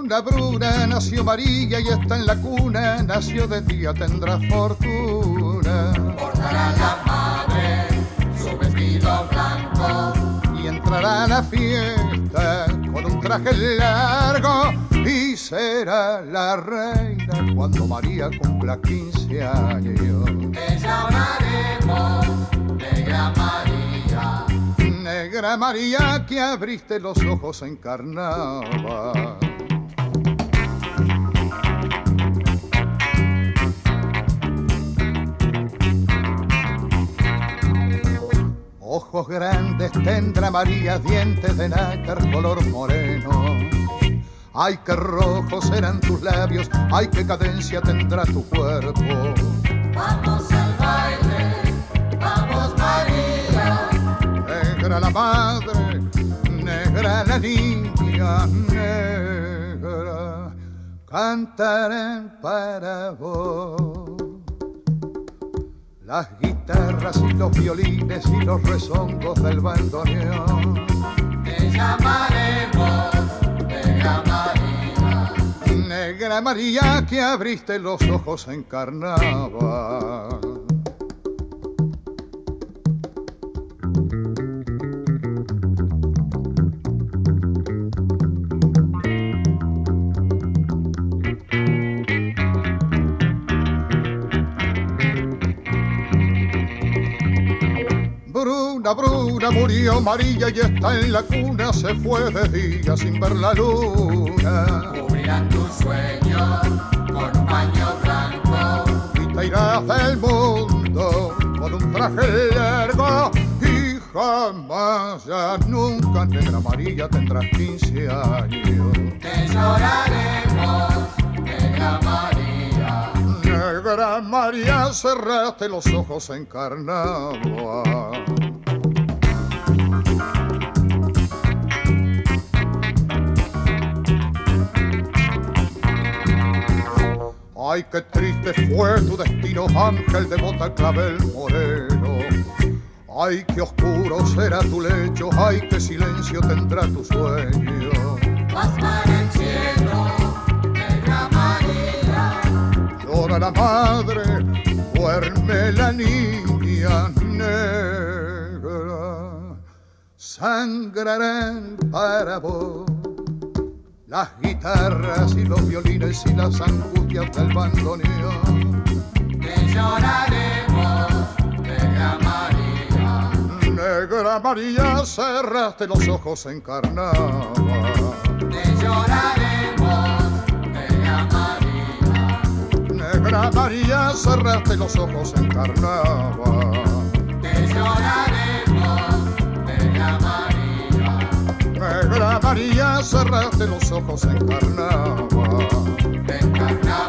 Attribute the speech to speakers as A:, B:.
A: Bruna, Bruna, nació María y está en la cuna, nació de día, tendrá fortuna.
B: Portará la madre su vestido blanco
A: y entrará a la fiesta con un traje largo y será la reina cuando María cumpla 15 años.
B: Te llamaremos Negra María.
A: Negra María, que abriste los ojos en carnaval. Ojos grandes tendrá María, dientes de nácar, color moreno. Ay, qué rojos serán tus labios, ay, qué cadencia tendrá tu cuerpo.
B: Vamos al baile, vamos María.
A: Negra la madre, negra la niña, negra, cantarán para vos. Las guitarras y los violines y los rezongos del bandoneón.
B: Te llamaremos Negra María.
A: Negra María, que abriste los ojos en carnaval. Bruna, Bruna, murió María y está en la cuna, se fue de día sin ver la luna.
B: Cubrirán tus sueños con un paño blanco
A: Y te irás del mundo con un traje largo y jamás, ya nunca, Negra María, tendrás 15 años.
B: te lloraremos Negra María.
A: Negra María, cerraste los ojos en carnaval. Ay, qué triste fue tu destino, ángel de bota clavel moreno. Ay, qué oscuro será tu lecho, ay, qué silencio tendrá tu sueño.
B: Vas para el cielo, Negra María.
A: Llora la madre, duerme la niña negra. Sangrarán para vos las guitarras y los violines y las angustias del bandoneón.
B: Te lloraremos, Negra María.
A: Negra María, cerraste los ojos en carnaval.
B: Te lloraremos, Negra María.
A: Negra María, cerraste los ojos en carnaval.
B: Te lloraremos, Negra María.
A: Negra María, cerraste los ojos en carnaval.
B: En carnaval.